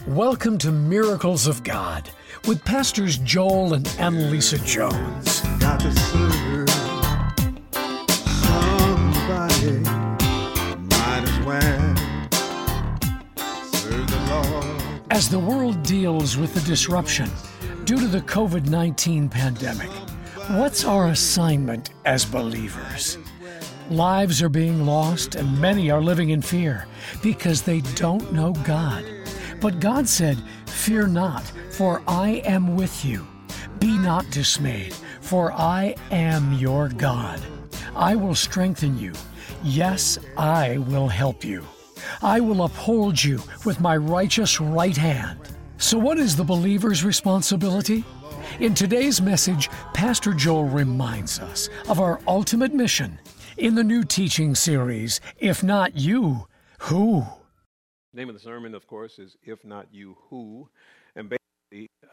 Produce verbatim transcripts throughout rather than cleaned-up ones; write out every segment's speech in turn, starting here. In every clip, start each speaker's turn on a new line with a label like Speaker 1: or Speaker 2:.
Speaker 1: Welcome to Miracles of God with Pastors Joel and Annalisa Jones.
Speaker 2: Got to serve somebody, might as well serve the Lord.
Speaker 1: As the world deals with the disruption due to the covid nineteen pandemic, what's our assignment as believers? Lives are being lost and many are living in fear because they don't know God. But God said, "Fear not, for I am with you. Be not dismayed, for I am your God. I will strengthen you. Yes, I will help you. I will uphold you with my righteous right hand." So what is the believer's responsibility? In today's message, Pastor Joel reminds us of our ultimate mission in the new teaching series, If Not You, Who?
Speaker 3: The name of the sermon, of course, is If Not You, Who? And basically uh,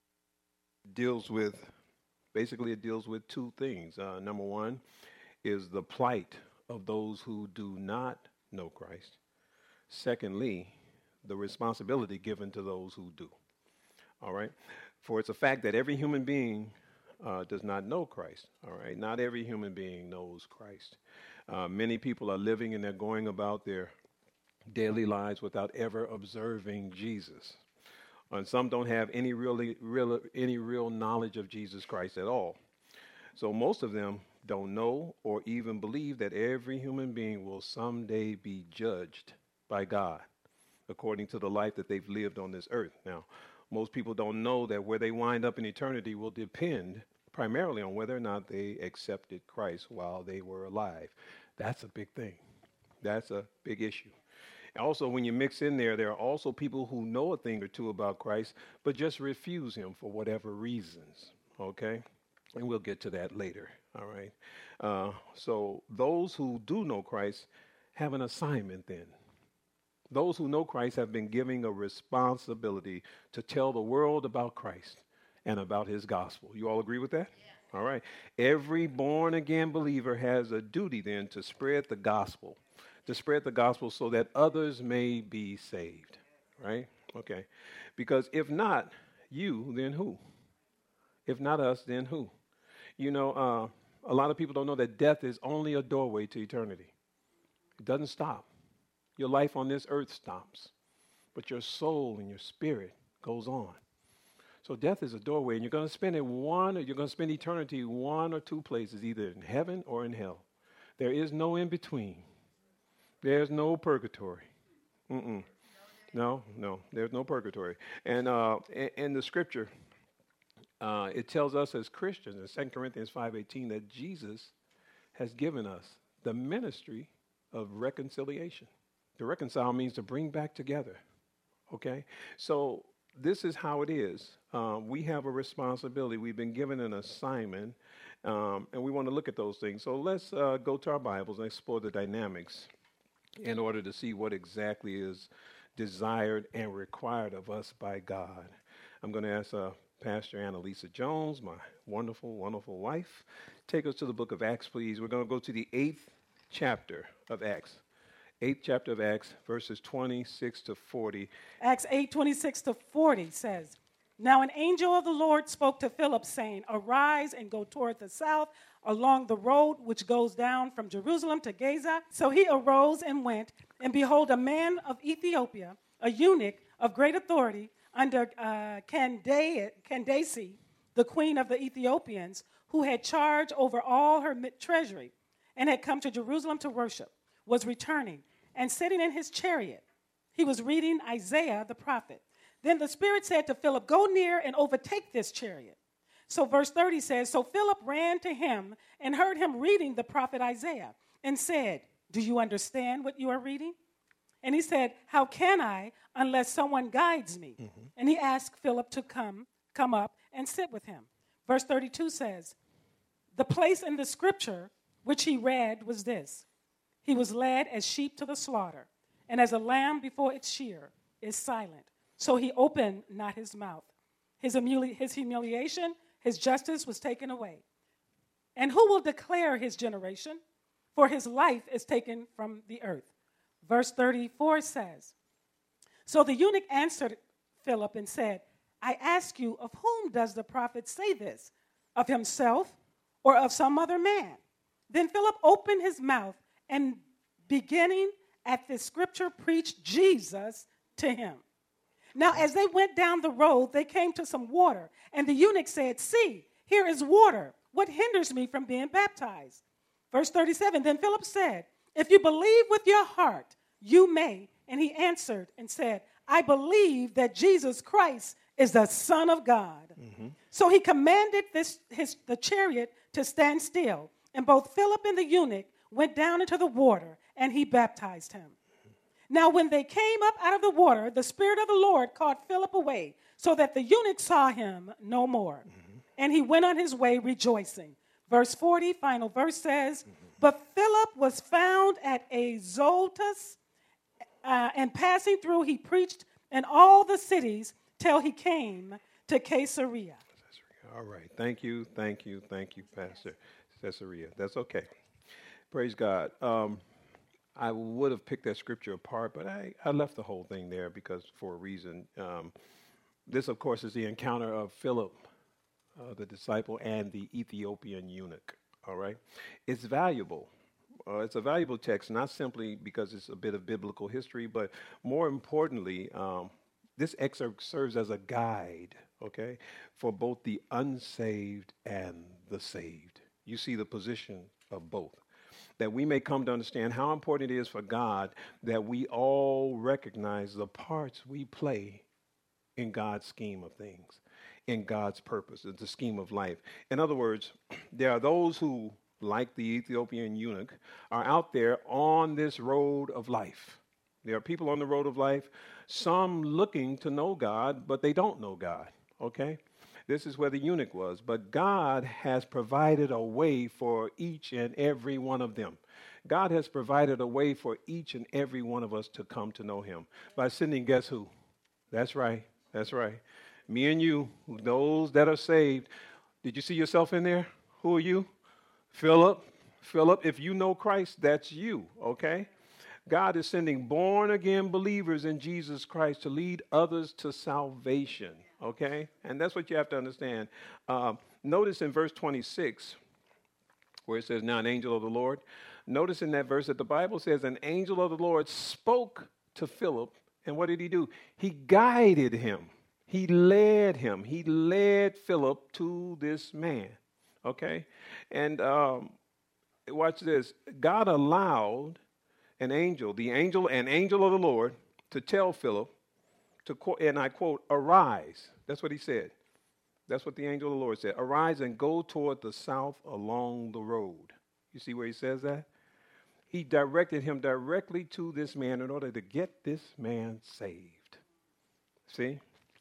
Speaker 3: deals with, basically it deals with two things. Uh, number one is the plight of those who do not know Christ. Secondly, the responsibility given to those who do. All right? For it's a fact that every human being uh, does not know Christ. All right? Not every human being knows Christ. Uh, many people are living and they're going about their daily lives without ever observing Jesus. And some don't have any really, real, any real knowledge of Jesus Christ at all. So most of them don't know or even believe that every human being will someday be judged by God according to the life that they've lived on this earth. Now, most people don't know that where they wind up in eternity will depend primarily on whether or not they accepted Christ while they were alive. That's a big thing. That's a big issue. Also, when you mix in there, there are also people who know a thing or two about Christ, but just refuse him for whatever reasons, okay? And we'll get to that later, all right? Uh, so those who do know Christ have an assignment then. Those who know Christ have been given a responsibility to tell the world about Christ and about his gospel. You all agree with that? Yeah. All right. Every born-again believer has a duty then to spread the gospel. To spread the gospel so that others may be saved, right? Okay. Because if not you, then who? If not us, then who? You know, uh, a lot of people don't know that death is only a doorway to eternity. It doesn't stop. Your life on this earth stops, but your soul and your spirit goes on. So death is a doorway, and you're going to spend it one, or you're going to spend eternity one or two places, either in heaven or in hell. There is no in between. There's no purgatory. Mm-mm. No, no, there's no purgatory. And uh, in, in the scripture, uh, it tells us as Christians in Second Corinthians five eighteen that Jesus has given us the ministry of reconciliation. To reconcile means to bring back together, okay? So this is how it is. Uh, we have a responsibility. We've been given an assignment, um, and we want to look at those things. So let's uh, go to our Bibles and explore the dynamics in order to see what exactly is desired and required of us by God. I'm going to ask uh, Pastor Annalisa Jones, my wonderful, wonderful wife, take us to the book of Acts, please. We're going to go to the eighth chapter of Acts. Eighth chapter of Acts, verses twenty-six to forty.
Speaker 4: Acts eight, twenty-six to forty says, "Now an angel of the Lord spoke to Philip, saying, Arise and go toward the south, along the road which goes down from Jerusalem to Gaza. So he arose and went, and behold, a man of Ethiopia, a eunuch of great authority under uh, Candace, Candace, the queen of the Ethiopians, who had charge over all her treasury, and had come to Jerusalem to worship, was returning, and sitting in his chariot, he was reading Isaiah the prophet. Then the Spirit said to Philip, Go near and overtake this chariot. So verse thirty says, So Philip ran to him and heard him reading the prophet Isaiah and said, Do you understand what you are reading? And he said, How can I unless someone guides me? Mm-hmm. And he asked Philip to come, come up and sit with him. Verse thirty-two says, The place in the scripture which he read was this: He was led as sheep to the slaughter, and as a lamb before its shearer is silent, so he opened not his mouth. His, humili- his humiliation, his justice was taken away. And who will declare his generation? For his life is taken from the earth. Verse thirty-four says, So the eunuch answered Philip and said, I ask you, of whom does the prophet say this? Of himself or of some other man? Then Philip opened his mouth and beginning at this scripture preached Jesus to him. Now, as they went down the road, they came to some water, and the eunuch said, see, here is water. What hinders me from being baptized? Verse thirty-seven, then Philip said, if you believe with your heart, you may. And he answered and said, I believe that Jesus Christ is the Son of God. Mm-hmm. So he commanded this, his, the chariot to stand still. And both Philip and the eunuch went down into the water, and he baptized him. Now when they came up out of the water, the Spirit of the Lord caught Philip away, so that the eunuch saw him no more. Mm-hmm. And he went on his way rejoicing. Verse forty, final verse says, mm-hmm. But Philip was found at Azotus, uh, and passing through, he preached in all the cities till he came to Caesarea.
Speaker 3: All right. Thank you, thank you, thank you, Pastor. Caesarea. That's okay. Praise God. Um, I would have picked that scripture apart, but I, I left the whole thing there because for a reason. Um, this, of course, is the encounter of Philip, uh, the disciple, and the Ethiopian eunuch. All right. It's valuable. Uh, it's a valuable text, not simply because it's a bit of biblical history, but more importantly, um, this excerpt serves as a guide, okay, for both the unsaved and the saved. You see the position of both. That we may come to understand how important it is for God that we all recognize the parts we play in God's scheme of things, in God's purpose, in the scheme of life. In other words, there are those who, like the Ethiopian eunuch, are out there on this road of life. There are people on the road of life, some looking to know God, but they don't know God, okay? This is where the eunuch was. But God has provided a way for each and every one of them. God has provided a way for each and every one of us to come to know him by sending, guess who? That's right. That's right. Me and you, those that are saved. Did you see yourself in there? Who are you? Philip. Philip, if you know Christ, that's you, okay? God is sending born-again believers in Jesus Christ to lead others to salvation, okay? And that's what you have to understand. Uh, notice in verse twenty-six, where it says, now an angel of the Lord. Notice in that verse that the Bible says an angel of the Lord spoke to Philip, and what did he do? He guided him. He led him. He led Philip to this man, okay? And um, watch this. God allowed an angel, the angel, an angel of the Lord, to tell Philip, to quote, and I quote, arise. That's what he said. That's what the angel of the Lord said. Arise and go toward the south along the road. You see where he says that? He directed him directly to this man in order to get this man saved. See?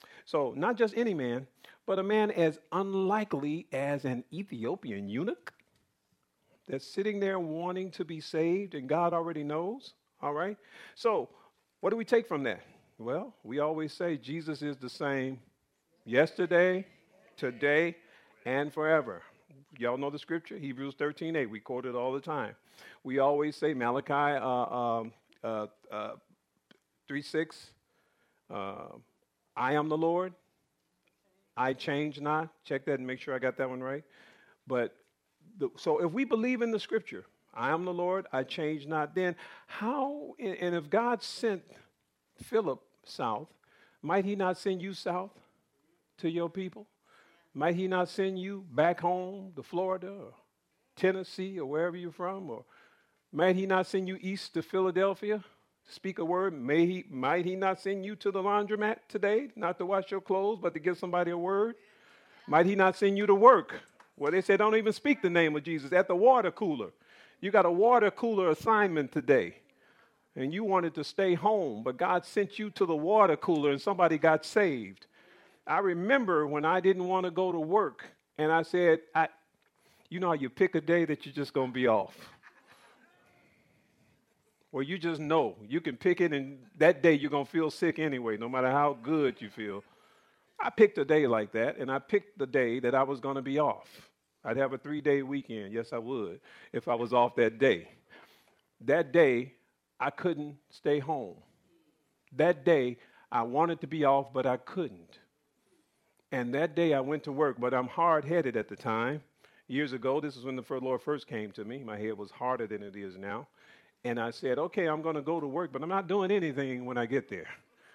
Speaker 3: So not just any man, but a man as unlikely as an Ethiopian eunuch that's sitting there wanting to be saved, and God already knows, all right? So what do we take from that? Well, we always say Jesus is the same yesterday, today, and forever. Y'all know the scripture, Hebrews thirteen eight. We quote it all the time. We always say Malachi uh, um, uh, uh, three six, uh, I am the Lord, I change not. Check that and make sure I got that one right. But the, so if we believe in the scripture, I am the Lord, I change not, then how, and if God sent Philip south, might he not send you south to your people? Might he not send you back home to Florida or Tennessee or wherever you're from? Or might he not send you east to Philadelphia? Speak a word. May he, might he not send you to the laundromat today, not to wash your clothes, but to give somebody a word? Might he not send you to work, where they say don't even speak the name of Jesus, at the water cooler? You got a water cooler assignment today, and you wanted to stay home, but God sent you to the water cooler and somebody got saved. I remember when I didn't want to go to work, and I said, I, you know how you pick a day that you're just going to be off? Well, you just know. You can pick it, and that day you're going to feel sick anyway, no matter how good you feel. I picked a day like that, and I picked the day that I was going to be off. I'd have a three-day weekend. Yes, I would, if I was off that day. That day, I couldn't stay home. That day, I wanted to be off, but I couldn't. And that day I went to work, but I'm hard-headed at the time. Years ago, this is when the Lord first came to me. My head was harder than it is now. And I said, okay, I'm going to go to work, but I'm not doing anything when I get there.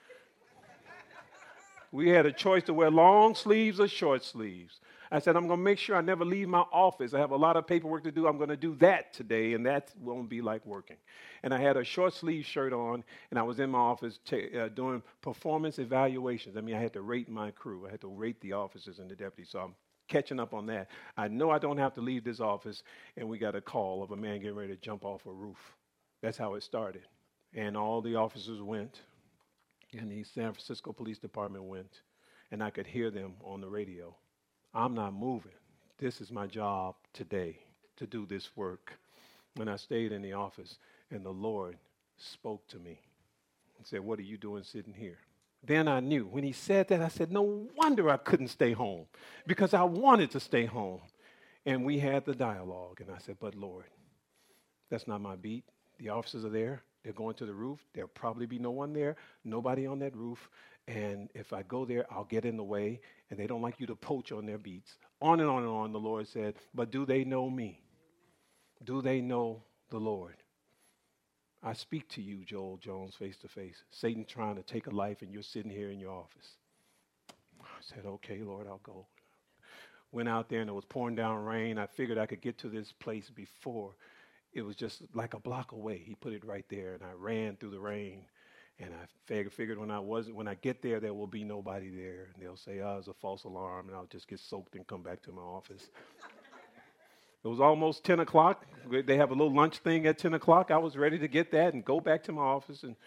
Speaker 3: We had a choice to wear long sleeves or short sleeves. I said, I'm going to make sure I never leave my office. I have a lot of paperwork to do. I'm going to do that today, and that won't be like working. And I had a short sleeve shirt on, and I was in my office t- uh, doing performance evaluations. I mean, I had to rate my crew. I had to rate the officers and the deputies, so I'm catching up on that. I know I don't have to leave this office, and we got a call of a man getting ready to jump off a roof. That's how it started. And all the officers went, and the San Francisco Police Department went, and I could hear them on the radio. I'm not moving. This is my job today, to do this work. And I stayed in the office, and the Lord spoke to me and said, what are you doing sitting here? Then I knew. When he said that, I said, no wonder I couldn't stay home, because I wanted to stay home. And we had the dialogue, and I said, but Lord, that's not my beat. The officers are there. They're going to the roof. There'll probably be no one there, nobody on that roof. And if I go there, I'll get in the way, and they don't like you to poach on their beats. On and on and on, the Lord said, but do they know me? Do they know the Lord? I speak to you, Joel Jones, face to face. Satan trying to take a life, and you're sitting here in your office. I said, okay, Lord, I'll go. Went out there, and it was pouring down rain. I figured I could get to this place before. It was just like a block away. He put it right there, and I ran through the rain. And I fig- figured when I wasn't, when I get there, there will be nobody there. And they'll say, oh, it's a false alarm, and I'll just get soaked and come back to my office. It was almost ten o'clock. They have a little lunch thing at ten o'clock. I was ready to get that and go back to my office, and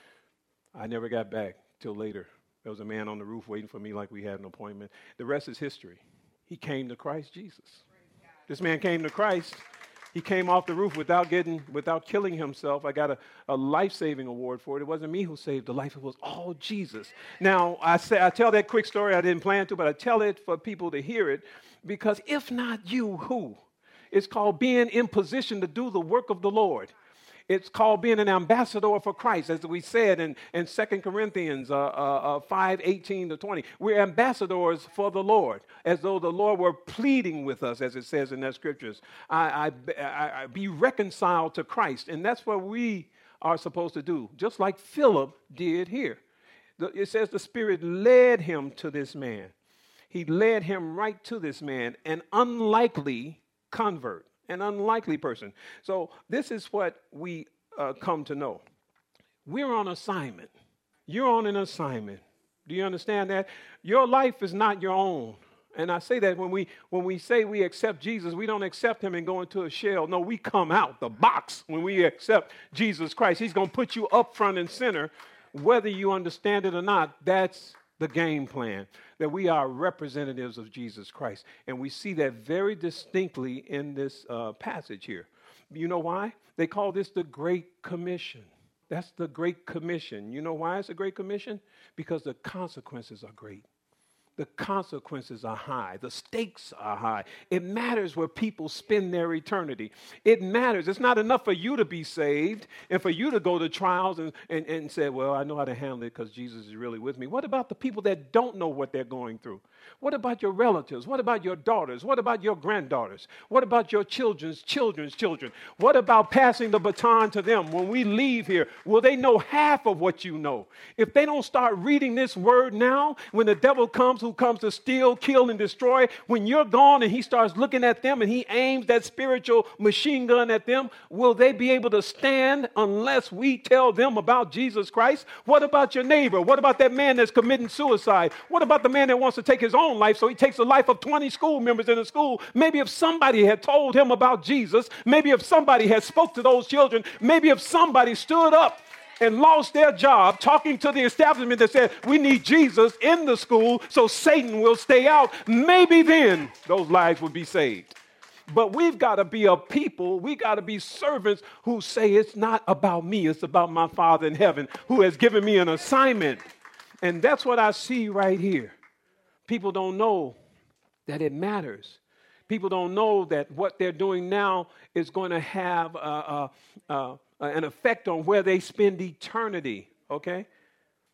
Speaker 3: I never got back till later. There was a man on the roof waiting for me like we had an appointment. The rest is history. He came to Christ Jesus. This man came to Christ. He came off the roof without getting, without killing himself. I got a, a life-saving award for it. It wasn't me who saved the life. It was all Jesus. Now, I say, I tell that quick story. I didn't plan to, but I tell it for people to hear it, because if not you, who? It's called being in position to do the work of the Lord. It's called being an ambassador for Christ, as we said in, in Second Corinthians uh, uh, uh, five, eighteen to twenty. We're ambassadors for the Lord, as though the Lord were pleading with us, as it says in that scriptures. I, I, I, I be reconciled to Christ, and that's what we are supposed to do, just like Philip did here. The, it says the Spirit led him to this man. He led him right to this man, an unlikely convert. An unlikely person. So this is what we uh, come to know. We're on assignment. You're on an assignment. Do you understand that? Your life is not your own. And I say that when we when we say we accept Jesus, we don't accept him and go into a shell. No, we come out the box when we accept Jesus Christ. He's going to put you up front and center, whether you understand it or not. That's the game plan, that we are representatives of Jesus Christ. And we see that very distinctly in this uh, passage here. You know why? They call this the Great Commission. That's the Great Commission. You know why it's a Great Commission? Because the consequences are great. The consequences are high. The stakes are high. It matters where people spend their eternity. It matters. It's not enough for you to be saved and for you to go to trials and, and, and say, well, I know how to handle it because Jesus is really with me. What about the people that don't know what they're going through? What about your relatives? What about your daughters? What about your granddaughters? What about your children's children's children? What about passing the baton to them? When we leave here, will they know half of what you know? If they don't start reading this word now, when the devil comes, who comes to steal, kill, and destroy, when you're gone and he starts looking at them and he aims that spiritual machine gun at them, will they be able to stand unless we tell them about Jesus Christ? What about your neighbor? What about that man that's committing suicide? What about the man that wants to take his own life, so he takes the life of twenty school members in a school? Maybe if somebody had told him about Jesus, maybe if somebody had spoke to those children, maybe if somebody stood up and lost their job talking to the establishment that said, we need Jesus in the school so Satan will stay out, maybe then those lives would be saved. But we've got to be a people, we got to be servants who say it's not about me, it's about my Father in heaven who has given me an assignment. And that's what I see right here. People don't know that it matters. People don't know that what they're doing now is going to have uh, uh, uh, an effect on where they spend eternity, okay?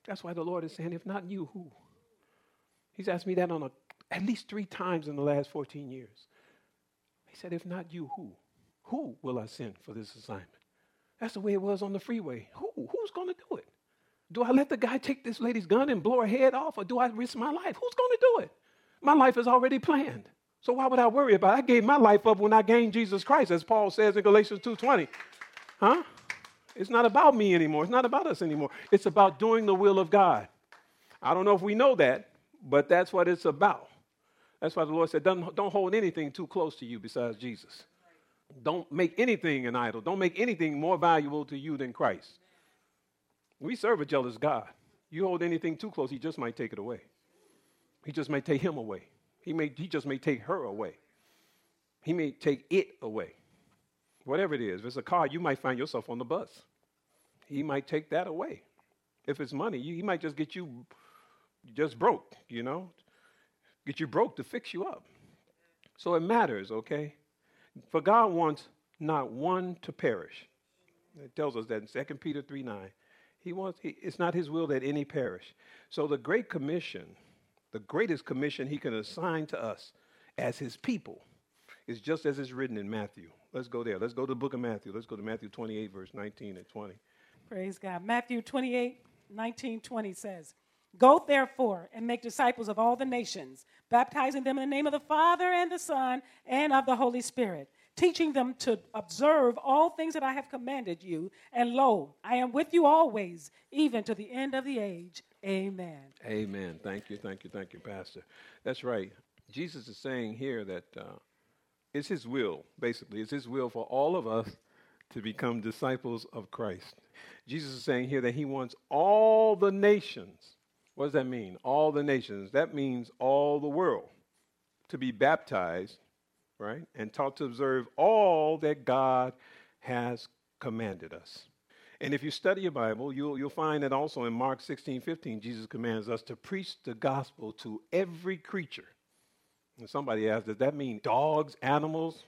Speaker 3: That's why the Lord is saying, if not you, who? He's asked me that on a, at least three times in the last fourteen years. He said, if not you, who? Who will I send for this assignment? That's the way it was on the freeway. Who? Who's going to do it? Do I let the guy take this lady's gun and blow her head off, or do I risk my life? Who's going to do it? My life is already planned. So why would I worry about it? I gave my life up when I gained Jesus Christ, as Paul says in Galatians two twenty. Huh? It's not about me anymore. It's not about us anymore. It's about doing the will of God. I don't know if we know that, but that's what it's about. That's why the Lord said, don't, don't hold anything too close to you besides Jesus. Don't make anything an idol. Don't make anything more valuable to you than Christ. We serve a jealous God. You hold anything too close, he just might take it away. He just may take him away. He may, he just may take her away. He may take it away. Whatever it is. If it's a car, you might find yourself on the bus. He might take that away. If it's money, you, he might just get you just broke, you know, get you broke to fix you up. So it matters, okay? For God wants not one to perish. It tells us that in Second Peter three nine. He wants, he, it's not his will that any perish. So the Great Commission, the greatest commission he can assign to us as his people is just as it's written in Matthew. Let's go there. Let's go to the book of Matthew. Let's go to Matthew twenty-eight, verse nineteen and twenty.
Speaker 4: Praise God. Matthew twenty-eight, nineteen, twenty says, go therefore and make disciples of all the nations, baptizing them in the name of the Father and the Son and of the Holy Spirit, teaching them to observe all things that I have commanded you. And lo, I am with you always, even to the end of the age. Amen.
Speaker 3: Amen. Thank you, thank you, thank you, Pastor. That's right. Jesus is saying here that uh, it's his will, basically. It's his will for all of us to become disciples of Christ. Jesus is saying here that he wants all the nations. What does that mean? All the nations. That means all the world to be baptized, right, and taught to observe all that God has commanded us. And if you study your Bible, you'll, you'll find that also in Mark sixteen fifteen, Jesus commands us to preach the gospel to every creature. And somebody asked, does that mean dogs, animals?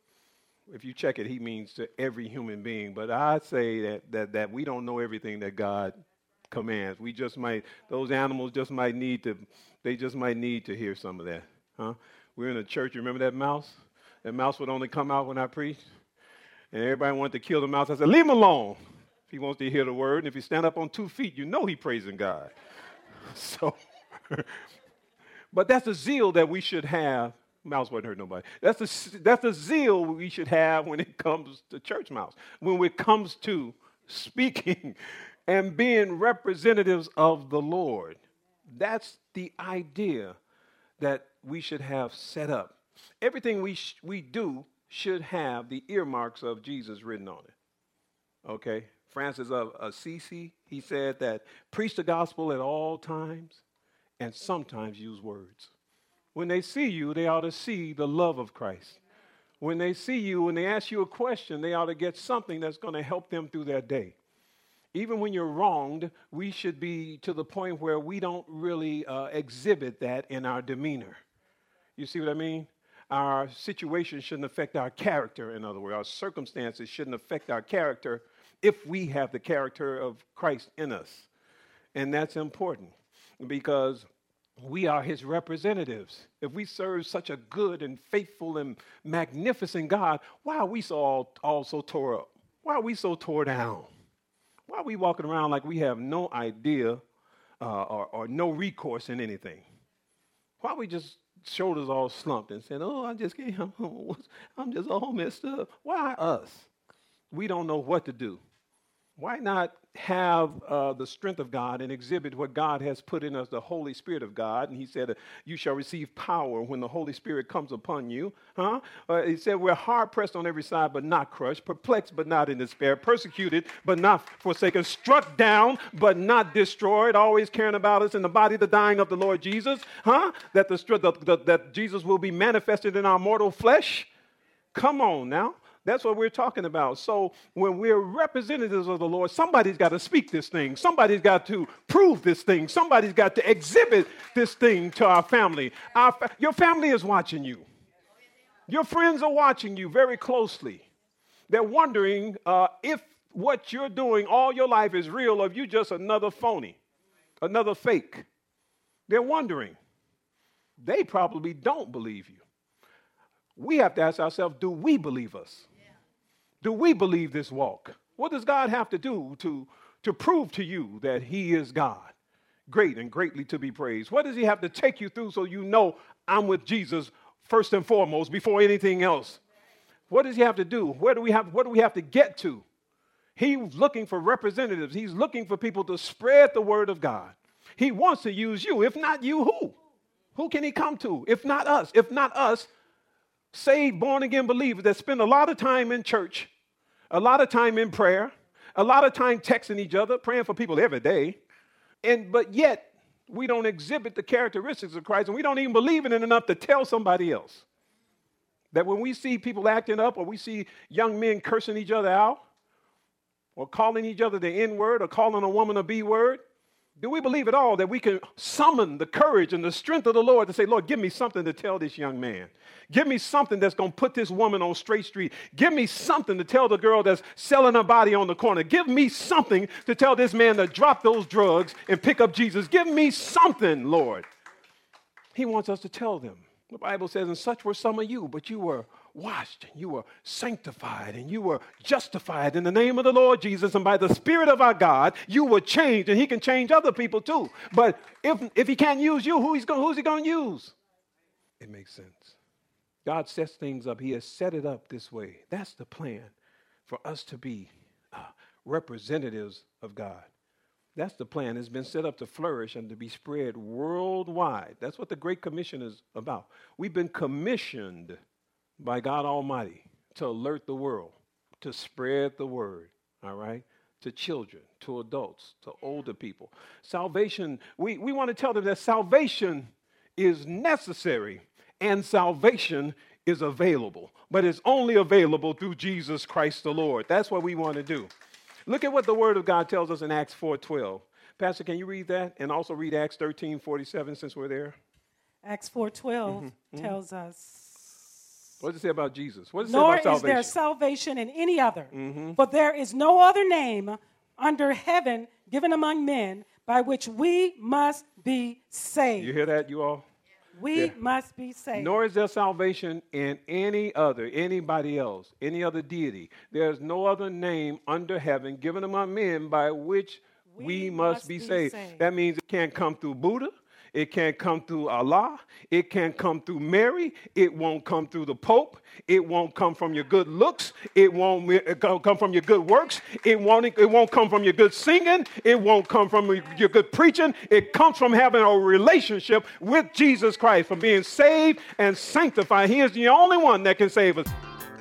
Speaker 3: If you check it, he means to every human being. But I say that that that we don't know everything that God commands. We just might, those animals just might need to, they just might need to hear some of that. Huh? We're in a church, you remember that mouse? That mouse would only come out when I preached. And everybody wanted to kill the mouse. I said, leave him alone if he wants to hear the word. And if you stand up on two feet, you know he's praising God. So, but that's the zeal that we should have. Mouse wouldn't hurt nobody. That's the, that's the zeal we should have when it comes to church mouse. When it comes to speaking and being representatives of the Lord. That's the idea that we should have set up. Everything we sh- we do should have the earmarks of Jesus written on it. Okay? Francis of Assisi, he said that preach the gospel at all times and sometimes use words. When they see you, they ought to see the love of Christ. When they see you, when they ask you a question, they ought to get something that's going to help them through their day. Even when you're wronged, we should be to the point where we don't really uh, exhibit that in our demeanor. You see what I mean? Our situation shouldn't affect our character, in other words. Our circumstances shouldn't affect our character if we have the character of Christ in us. And that's important because we are his representatives. If we serve such a good and faithful and magnificent God, why are we so all, all so tore up? Why are we so tore down? Why are we walking around like we have no idea uh, or, or no recourse in anything? Why are we just shoulders all slumped and saying, oh, I just can't, I'm just all messed up? Why us? We don't know what to do. Why not have uh, the strength of God and exhibit what God has put in us, the Holy Spirit of God? And he said, uh, you shall receive power when the Holy Spirit comes upon you. Huh? Uh, he said, we're hard pressed on every side, but not crushed, perplexed, but not in despair, persecuted, but not forsaken, struck down, but not destroyed, always caring about us in the body, the dying of the Lord Jesus. Huh? That, the, the, the, that Jesus will be manifested in our mortal flesh. Come on now. That's what we're talking about. So when we're representatives of the Lord, somebody's got to speak this thing. Somebody's got to prove this thing. Somebody's got to exhibit this thing to our family. Our fa- your family is watching you. Your friends are watching you very closely. They're wondering uh, if what you're doing all your life is real or if you're just another phony. another fake. They're wondering. They probably don't believe you. We have to ask ourselves, do we believe us? Yeah. Do we believe this walk? What does God have to do to, to prove to you that he is God, great and greatly to be praised? What does he have to take you through so you know I'm with Jesus first and foremost before anything else? What does he have to do? Where do we have, what do we have to get to? He's looking for representatives. He's looking for people to spread the word of God. He wants to use you. If not you, who? Who can he come to? If not us. If not us, saved, born-again believers that spend a lot of time in church, a lot of time in prayer, a lot of time texting each other, praying for people every day, and but yet we don't exhibit the characteristics of Christ, and we don't even believe in it enough to tell somebody else. That when we see people acting up, or we see young men cursing each other out, or calling each other the N-word, or calling a woman a B-word, do we believe at all that we can summon the courage and the strength of the Lord to say, Lord, give me something to tell this young man. Give me something that's going to put this woman on straight street. Give me something to tell the girl that's selling her body on the corner. Give me something to tell this man to drop those drugs and pick up Jesus. Give me something, Lord. He wants us to tell them. The Bible says, and such were some of you, but you were washed, and you were sanctified, and you were justified in the name of the Lord Jesus, and by the Spirit of our God, you were changed, and he can change other people too. But if, if he can't use you, who he's going, who's he going to use? It makes sense. God sets things up. He has set it up this way. That's the plan for us to be uh, representatives of God. That's the plan. It's been set up to flourish and to be spread worldwide. That's what the Great Commission is about. We've been commissioned by God Almighty to alert the world, to spread the word, all right, to children, to adults, to older people. Salvation, we, we want to tell them that salvation is necessary and salvation is available, but it's only available through Jesus Christ the Lord. That's what we want to do. Look at what the Word of God tells us in Acts four twelve. Pastor, can you read that? And also read Acts thirteen forty-seven since we're there.
Speaker 4: Acts four twelve
Speaker 3: mm-hmm.
Speaker 4: tells us.
Speaker 3: What does it say about Jesus? What does it
Speaker 4: Nor
Speaker 3: say about
Speaker 4: is
Speaker 3: salvation?
Speaker 4: there salvation in any other,
Speaker 3: mm-hmm.
Speaker 4: for there is no other name under heaven given among men by which we must be saved.
Speaker 3: You hear that, you all?
Speaker 4: We
Speaker 3: Yeah.
Speaker 4: must be saved.
Speaker 3: Nor is there salvation in any other, anybody else, any other deity. There's no other name under heaven given among men by which we,
Speaker 4: We
Speaker 3: must,
Speaker 4: must
Speaker 3: be,
Speaker 4: be
Speaker 3: saved.
Speaker 4: saved.
Speaker 3: That means it can't come through Buddha. It can't come through Allah. It can't come through Mary. It won't come through the Pope. It won't come from your good looks. It won't come from your good works. It won't, it won't come from your good singing. It won't come from your good preaching. It comes from having a relationship with Jesus Christ, from being saved and sanctified. He is the only one that can save us.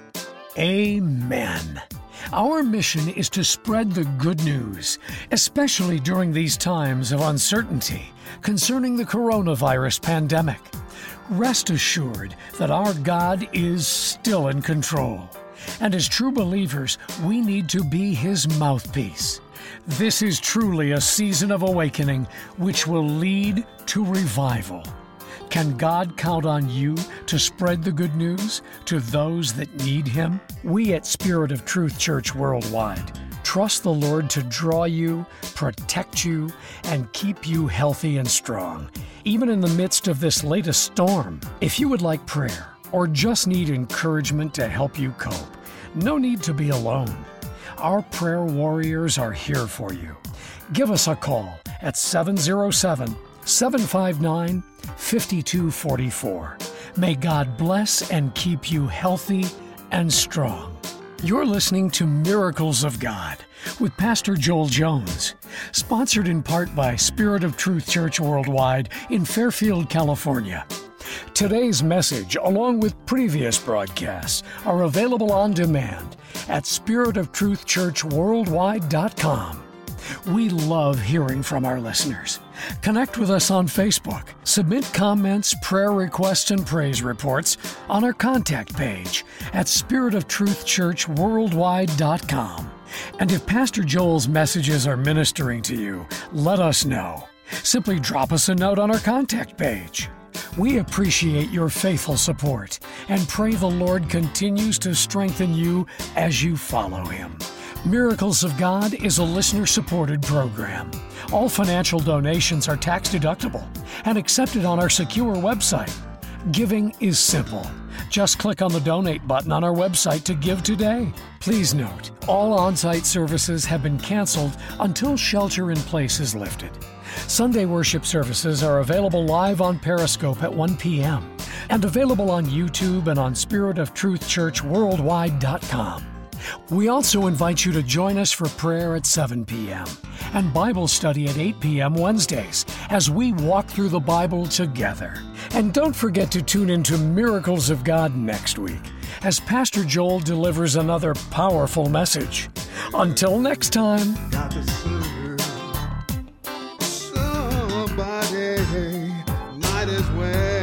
Speaker 1: Amen. Our mission is to spread the good news, especially during these times of uncertainty concerning the coronavirus pandemic. Rest assured that our God is still in control, and as true believers, we need to be His mouthpiece. This is truly a season of awakening which will lead to revival. Can God count on you to spread the good news to those that need Him? We at Spirit of Truth Church Worldwide trust the Lord to draw you, protect you, and keep you healthy and strong, even in the midst of this latest storm. If you would like prayer or just need encouragement to help you cope, no need to be alone. Our prayer warriors are here for you. Give us a call at seven oh seven, seven five nine, five two four four. May God bless and keep you healthy and strong. You're listening to Miracles of God with Pastor Joel Jones, sponsored in part by Spirit of Truth Church Worldwide in Fairfield, California. Today's message, along with previous broadcasts, are available on demand at spirit of truth church worldwide dot com. We love hearing from our listeners. Connect with us on Facebook. Submit comments, prayer requests, and praise reports on our contact page at spirit of truth church worldwide dot com. And if Pastor Joel's messages are ministering to you, let us know. Simply drop us a note on our contact page. We appreciate your faithful support and pray the Lord continues to strengthen you as you follow Him. Miracles of God is a listener-supported program. All financial donations are tax-deductible and accepted on our secure website. Giving is simple. Just click on the donate button on our website to give today. Please note, all on-site services have been canceled until shelter-in-place is lifted. Sunday worship services are available live on Periscope at one p.m. and available on YouTube and on spirit of truth church worldwide dot com. We also invite you to join us for prayer at seven p.m. and Bible study at eight p.m. Wednesdays as we walk through the Bible together. And don't forget to tune into Miracles of God next week as Pastor Joel delivers another powerful message. Until next time.
Speaker 2: Got to serve somebody, might as well.